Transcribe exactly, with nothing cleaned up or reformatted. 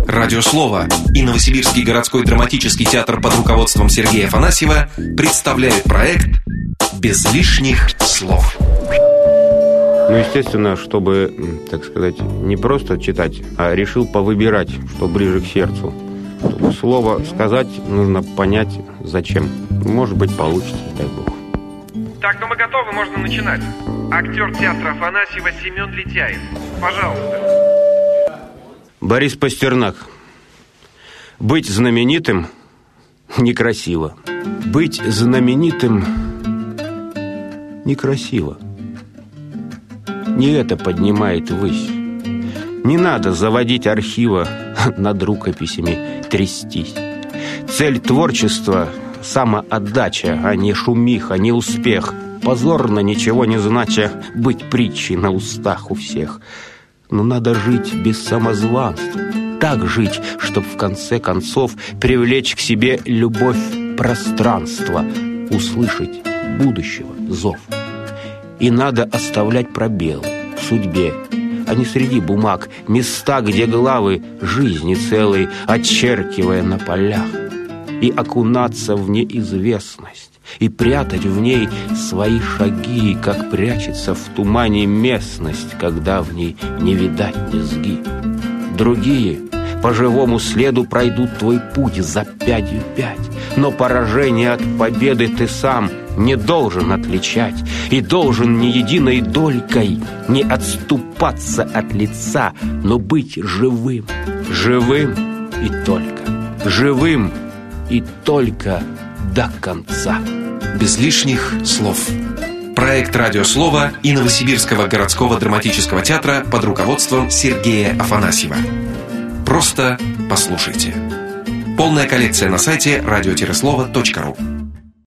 Радиослово и Новосибирский городской драматический театр под руководством Сергея Афанасьева представляют проект «Без лишних слов». Ну, естественно, чтобы, так сказать, не просто читать, а решил повыбирать, что ближе к сердцу. Чтобы слово сказать, нужно понять, зачем. Может быть, получится, дай бог. Так, ну мы готовы, можно начинать. Актер театра Афанасьева Семен Летяев. Пожалуйста. Борис Пастернак. Быть знаменитым некрасиво. Быть знаменитым некрасиво. Не это поднимает ввысь. Не надо заводить архива, над рукописями трястись. Цель творчества — самоотдача, а не шумиха, не успех. Позорно, ничего не знача, быть притчей на устах у всех. Но надо жить без самозванства. Так жить, чтоб в конце концов привлечь к себе любовь пространства, услышать будущего зов. И надо оставлять пробелы в судьбе, а не среди бумаг, места, где главы жизни целой, очеркивая на полях, и окунаться в неизвестность, и прятать в ней свои шаги, как прячется в тумане местность, когда в ней не видать низги. Другие по живому следу пройдут твой путь за пятью пять, но поражение от победы ты сам не должен отличать и должен ни единой долькой не отступаться от лица, но быть живым, живым и только, живым и только до конца. Без лишних слов. Проект «Радиослово» и Новосибирского городского драматического театра под руководством Сергея Афанасьева. Просто послушайте. Полная коллекция на сайте радио слово точка ру.